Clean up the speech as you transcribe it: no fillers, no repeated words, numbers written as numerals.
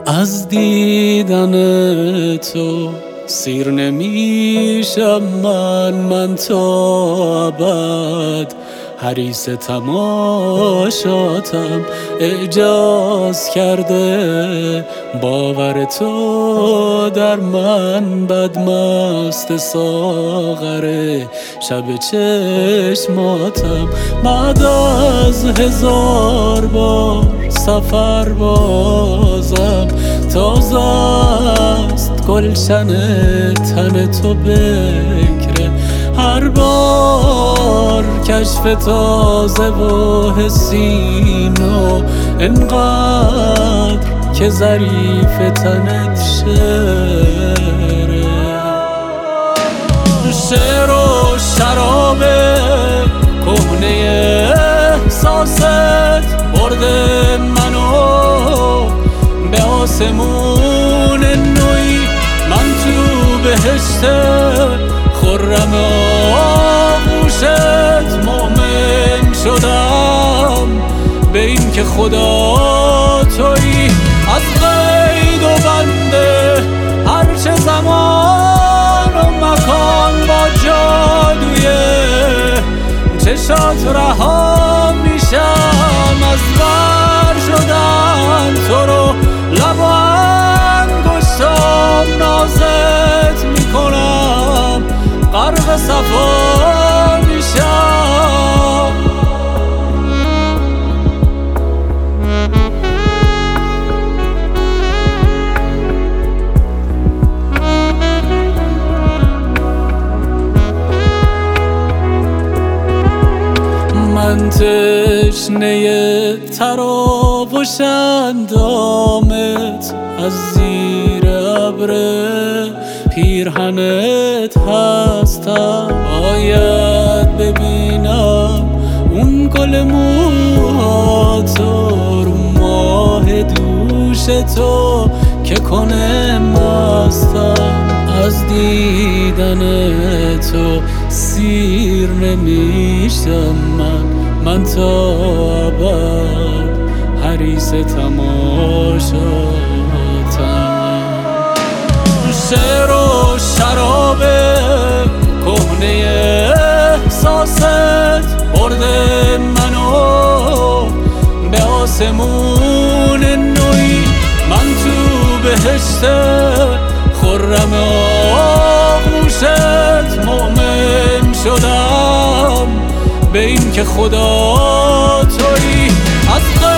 از دیدن تو سیر نمیشم من تا ابد. حریص تماشاتم اعجاز کرده، باور تو در من بدمست ساغر شب چشماتم. بعد از 1000 بار سفر بازم تازه است گلشن تن تو بکره. هر بار کشف تازه و حسی نو، انقدر که ظریف تنت شعره. شعر و شراب کهنه احساست برده منو به آسمون نوی. من تو بهشت خرم آغوشت مؤمن شدم به این که خدا تویی. از قید و بنده هرچه زمان و مکان با جادوی چشات رها میشم. از بر شدن تو رو لب و انگشتام نازت میکنم، غرق صفا میشم. من تشنه تراوش اندامت از زیر ابر پیرهنت هستم. باید ببینم اون گل موهاتو رو ماه دوش تو که کنه مستم. از دیدن تو سیر نمیشم من تا ابد. حریص تماشاتم. شعر و شراب کهنه احساست برده منو به آسمون نوی. من تو بهشت خرم آغوشت مؤمن شدم به این که خدا تویی. از